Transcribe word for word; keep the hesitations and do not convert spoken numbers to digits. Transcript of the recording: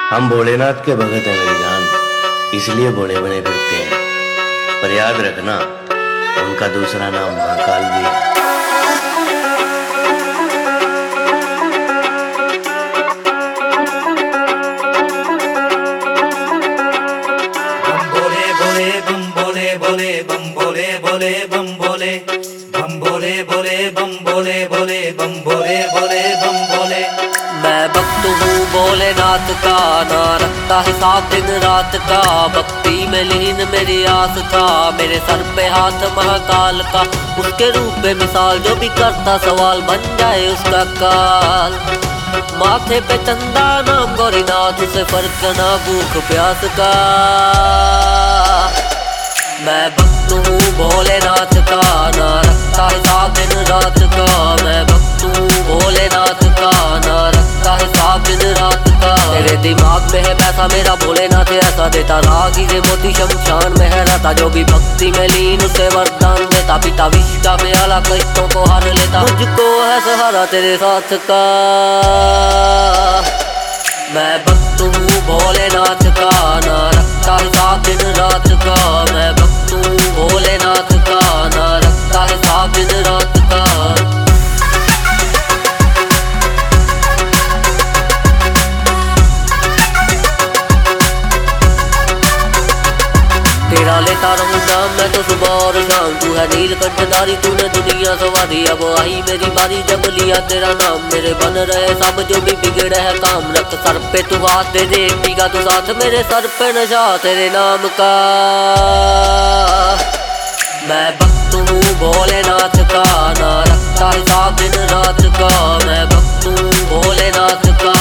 हम भोलेनाथ के भगत हैं मेरी जान, इसलिए भोले बने फिरते हैं। पर याद रखना उनका दूसरा नाम महाकाल भी है। बम बोले बोले बम बोले बोले बम बोले बम बोले बोले बम बोले बोले बम बोले बोले बम बोले। मैं भक्त हूँ भोलेनाथ का, ना रखता हिसाब दिन रात का। भक्ति में लीन मेरी आस था, मेरे सर पे हाथ महाकाल का। उसके रूप में मिसाल जो भी करता सवाल, बन जाए उसका काल। माथे पे चंदा नाम गौरीनाथ, से फर्क ना भूख प्यास का। मैं भक्त हूँ भोलेनाथ का, ना रखता हिसाब दिन रात का। मैं भक्त हूँ भोलेनाथ का, ना रखता हिसाब दिन रात का। तेरे दिमाग में है पैसा, मेरा भोलेनाथ ऐसा देता। रागीरे मोती शमशान में है रहता, जो भी भक्ति में लीन उसे वरदान देता। पिता विश्व का प्याला कष्टों को हार लेता, मुझको है सहारा तेरे साथ का। मैं भक्त हूँ भोलेनाथ का, ना रखता हिसाब दिन रात का। मैं भक्त हूँ भोलेनाथ का, ना रखता हिसाब दिन रात का। तेरा लेता रहूं नाम मैं तो सुबह और शाम। तू है नीलकंठधारी, तूने दुनिया सवारी। अब आई मेरी बारी जब लिया तेरा नाम। मेरे बन रहे सब जो भी बिगड़े है काम। रख सर पे तू हाथ, दे दे पीगा तू साथ। मेरे सर पे नशा तेरे नाम का। मैं भक्त हूँ भोलेनाथ का, ना रखता हिसाब दिन रात का। मैं भक्त हूँ भोलेनाथ का,